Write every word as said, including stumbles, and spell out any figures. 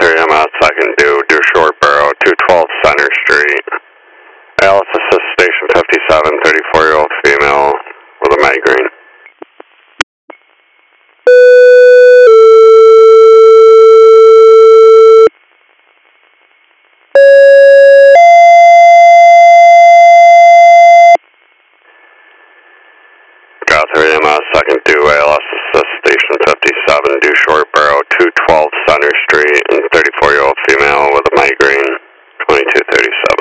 three M S, I can do, do short barrow, two twelve Center Street. Alice Assist Station fifty-seven, thirty-four-year-old female with a migraine. Got three M S, I can do A L S Assist Station fifty-seven, do short barrow, two twelve Center Street, and thirty-four-year-old female with a migraine, twenty-two thirty-seven.